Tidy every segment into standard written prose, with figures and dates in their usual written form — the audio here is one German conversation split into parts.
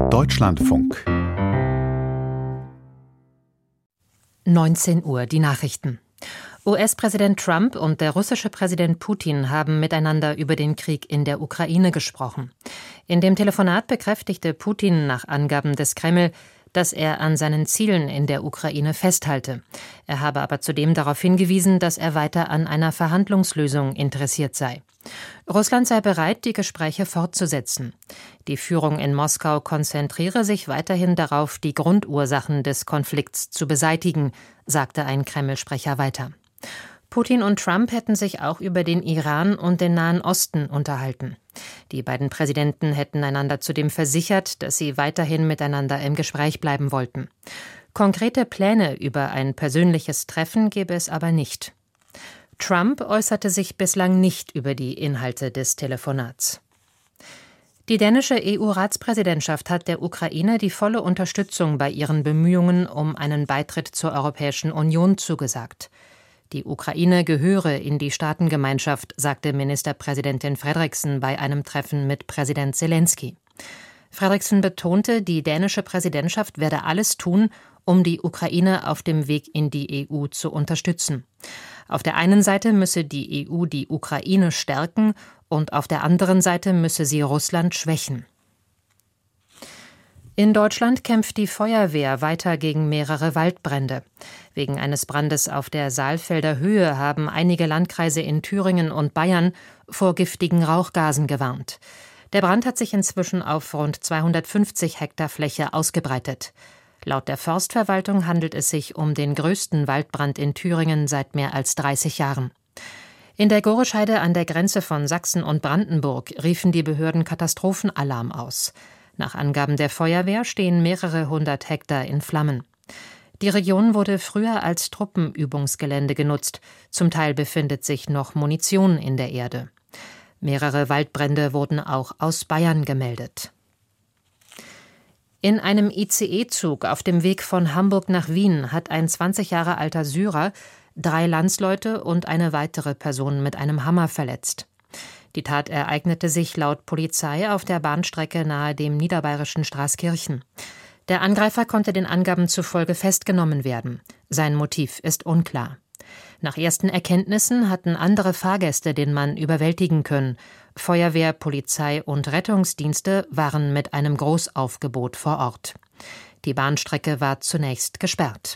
Deutschlandfunk 19 Uhr, die Nachrichten. US-Präsident Trump und der russische Präsident Putin haben miteinander über den Krieg in der Ukraine gesprochen. In dem Telefonat bekräftigte Putin nach Angaben des Kreml, dass er an seinen Zielen in der Ukraine festhalte. Er habe aber zudem darauf hingewiesen, dass er weiter an einer Verhandlungslösung interessiert sei. Russland sei bereit, die Gespräche fortzusetzen. Die Führung in Moskau konzentriere sich weiterhin darauf, die Grundursachen des Konflikts zu beseitigen, sagte ein Kreml-Sprecher weiter. Putin und Trump hätten sich auch über den Iran und den Nahen Osten unterhalten. Die beiden Präsidenten hätten einander zudem versichert, dass sie weiterhin miteinander im Gespräch bleiben wollten. Konkrete Pläne über ein persönliches Treffen gäbe es aber nicht. Trump äußerte sich bislang nicht über die Inhalte des Telefonats. Die dänische EU-Ratspräsidentschaft hat der Ukraine die volle Unterstützung bei ihren Bemühungen um einen Beitritt zur Europäischen Union zugesagt. Die Ukraine gehöre in die Staatengemeinschaft, sagte Ministerpräsidentin Frederiksen bei einem Treffen mit Präsident Zelensky. Frederiksen betonte, die dänische Präsidentschaft werde alles tun, um die Ukraine auf dem Weg in die EU zu unterstützen. Auf der einen Seite müsse die EU die Ukraine stärken und auf der anderen Seite müsse sie Russland schwächen. In Deutschland kämpft die Feuerwehr weiter gegen mehrere Waldbrände. Wegen eines Brandes auf der Saalfelder Höhe haben einige Landkreise in Thüringen und Bayern vor giftigen Rauchgasen gewarnt. Der Brand hat sich inzwischen auf rund 250 Hektar Fläche ausgebreitet. Laut der Forstverwaltung handelt es sich um den größten Waldbrand in Thüringen seit mehr als 30 Jahren. In der Gorescheide an der Grenze von Sachsen und Brandenburg riefen die Behörden Katastrophenalarm aus. Nach Angaben der Feuerwehr stehen mehrere hundert Hektar in Flammen. Die Region wurde früher als Truppenübungsgelände genutzt. Zum Teil befindet sich noch Munition in der Erde. Mehrere Waldbrände wurden auch aus Bayern gemeldet. In einem ICE-Zug auf dem Weg von Hamburg nach Wien hat ein 20 Jahre alter Syrer 3 Landsleute und eine weitere Person mit einem Hammer verletzt. Die Tat ereignete sich laut Polizei auf der Bahnstrecke nahe dem niederbayerischen Straßkirchen. Der Angreifer konnte den Angaben zufolge festgenommen werden. Sein Motiv ist unklar. Nach ersten Erkenntnissen hatten andere Fahrgäste den Mann überwältigen können. Feuerwehr, Polizei und Rettungsdienste waren mit einem Großaufgebot vor Ort. Die Bahnstrecke war zunächst gesperrt.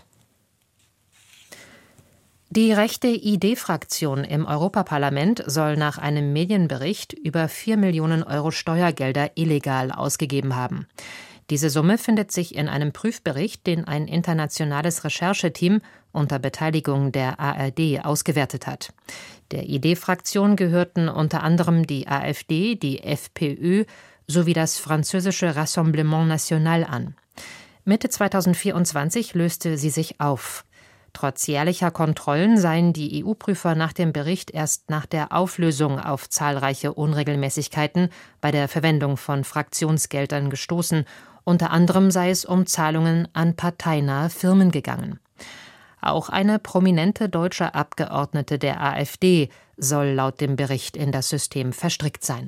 Die rechte ID-Fraktion im Europaparlament soll nach einem Medienbericht über 4 Millionen Euro Steuergelder illegal ausgegeben haben. Diese Summe findet sich in einem Prüfbericht, den ein internationales Rechercheteam unter Beteiligung der ARD ausgewertet hat. Der ID-Fraktion gehörten unter anderem die AfD, die FPÖ sowie das französische Rassemblement National an. Mitte 2024 löste sie sich auf. Trotz jährlicher Kontrollen seien die EU-Prüfer nach dem Bericht erst nach der Auflösung auf zahlreiche Unregelmäßigkeiten bei der Verwendung von Fraktionsgeldern gestoßen. Unter anderem sei es um Zahlungen an parteinahe Firmen gegangen. Auch eine prominente deutsche Abgeordnete der AfD soll laut dem Bericht in das System verstrickt sein.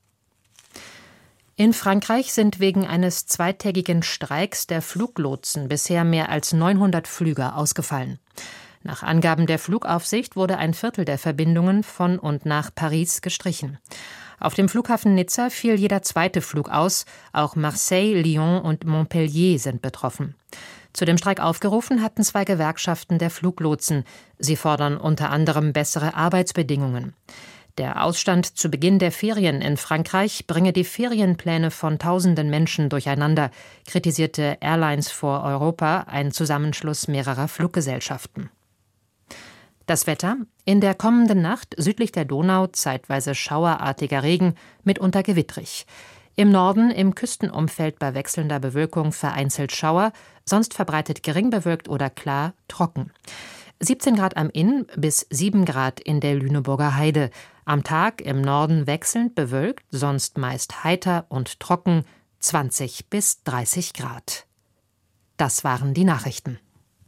In Frankreich sind wegen eines zweitägigen Streiks der Fluglotsen bisher mehr als 900 Flüge ausgefallen. Nach Angaben der Flugaufsicht wurde ein Viertel der Verbindungen von und nach Paris gestrichen. Auf dem Flughafen Nizza fiel jeder zweite Flug aus. Auch Marseille, Lyon und Montpellier sind betroffen. Zu dem Streik aufgerufen hatten 2 Gewerkschaften der Fluglotsen. Sie fordern unter anderem bessere Arbeitsbedingungen. Der Ausstand zu Beginn der Ferien in Frankreich bringe die Ferienpläne von tausenden Menschen durcheinander, kritisierte Airlines for Europa, ein Zusammenschluss mehrerer Fluggesellschaften. Das Wetter: In der kommenden Nacht südlich der Donau zeitweise schauerartiger Regen, mitunter gewittrig. Im Norden im Küstenumfeld bei wechselnder Bewölkung vereinzelt Schauer, sonst verbreitet gering bewölkt oder klar, trocken. 17 Grad am Inn bis 7 Grad in der Lüneburger Heide. Am Tag im Norden wechselnd bewölkt, sonst meist heiter und trocken, 20 bis 30 Grad. Das waren die Nachrichten.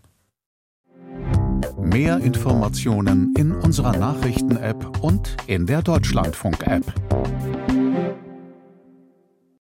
Mehr Informationen in unserer Nachrichten-App und in der Deutschlandfunk-App.